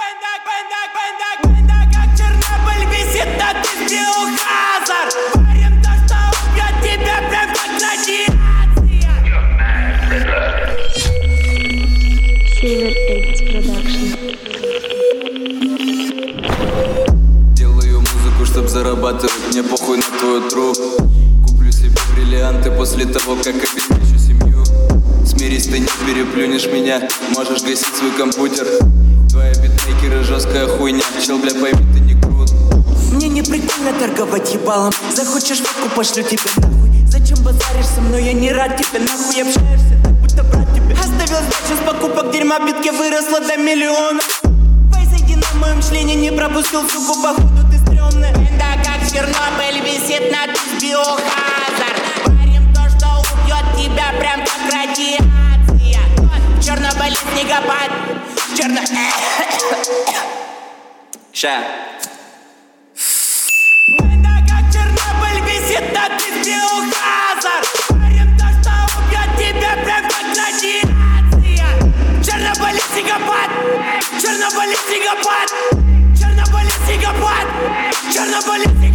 Как Чернобыль висит над биохазард. Варим то, что убьет тебя прям как радиация. Silver Edits Production. Делаю музыку, чтоб зарабатывать, мне похуй на твою труп. Куплю себе бриллианты после того, как обеспечу семью. Смирись, ты не переплюнешь меня, можешь гасить свой компьютер. Твои битмейкеры жесткая хуйня, чел, бля, пойми, ты не крут. Мне не прикольно торговать ебалом. Захочешь водку, пошлю тебя нахуй. Зачем базаришь со мной, я не рад тебе. Нахуй общаешься, так будто брат тебе. Оставил сдачу с покупок дерьма, битки выросла до миллиона. Пой, зайди на моем члене, не пропустил, суку, походу ты стрёмная. Да как Чернобыль висит над биохазард. Варим то, что убьет тебя прям как радиация. Чернобыль снегопад. Ща. Да как Чернобыль висит над биохазард. Варим то, что убьет тебя прям как радиация. Чернобыль снегопад. Чернобыль снегопад. Чернобыль снегопад. Чернобыль снегопад.